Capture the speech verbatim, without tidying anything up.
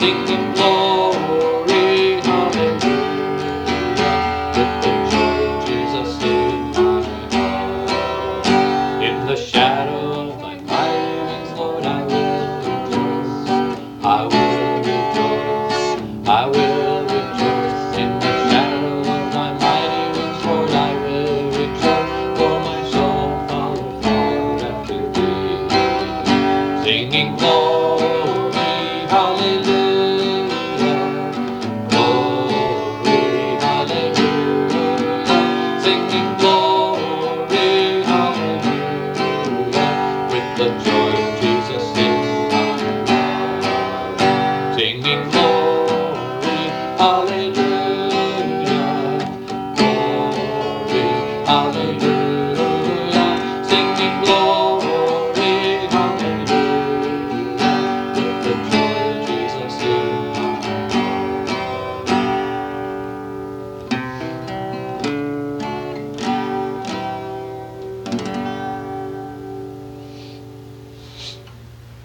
singing glory, hallelujah, with the joy of Jesus in my heart. In the shadow of thy mighty wings, Lord, I will rejoice. I will rejoice.